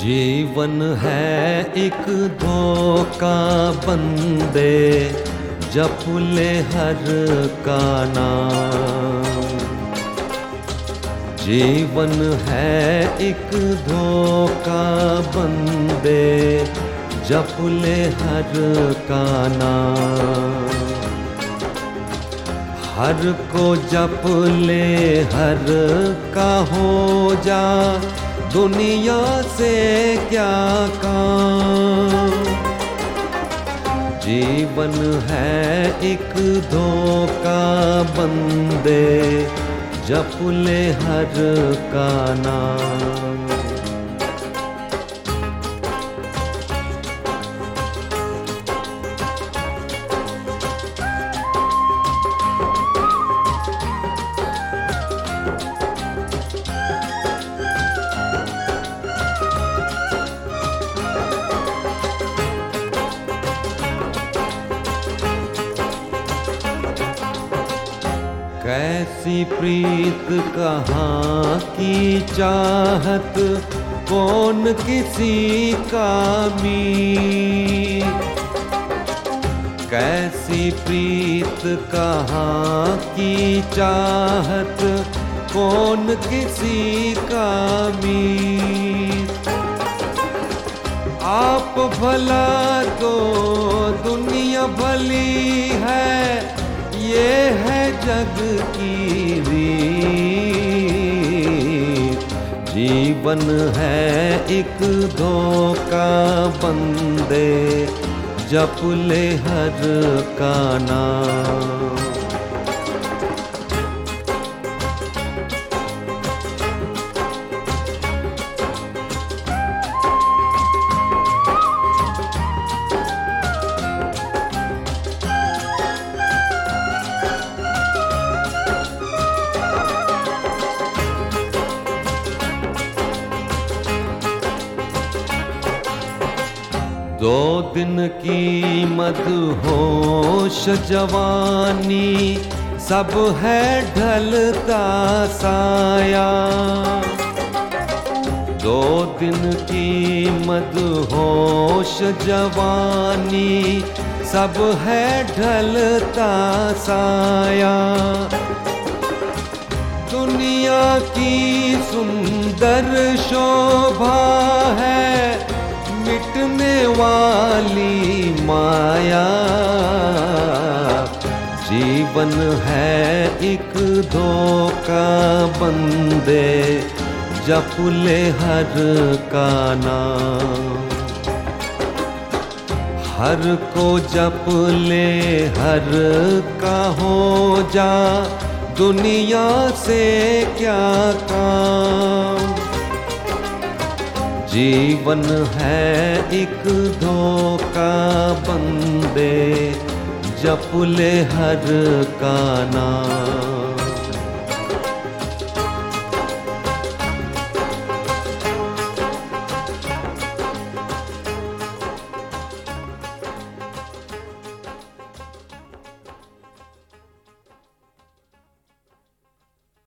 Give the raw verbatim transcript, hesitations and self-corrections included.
जीवन है एक धोखा बंदे, जप ले हर का नाम। जीवन है एक धोखा बंदे, जप ले हर का नाम। हर को जप ले हर का हो जा, दुनिया से क्या काम। जीवन है एक धोखा बंदे, जप ले हर का नाम। कैसी प्रीत कहाँ की चाहत, कौन किसी का मीत। कैसी प्रीत कहाँ की चाहत, कौन किसी का मीत। आप भला तो दुनिया भली है, ये है जग की रीत। जीवन है एक धोखा बंदे, जप ले हर का नाम। दो दिन की मदहोश जवानी, सब है ढलता साया। दो दिन की मदहोश जवानी, सब है ढलता साया। दुनिया की सुंदर शोभा है, मिटने वाली माया। जीवन है एक धोखा बंदे, जप ले हर का नाम। हर को जप ले हर का हो जा, दुनिया से क्या काम। जीवन है एक धोखा बंदे, जप ले हर का नाम।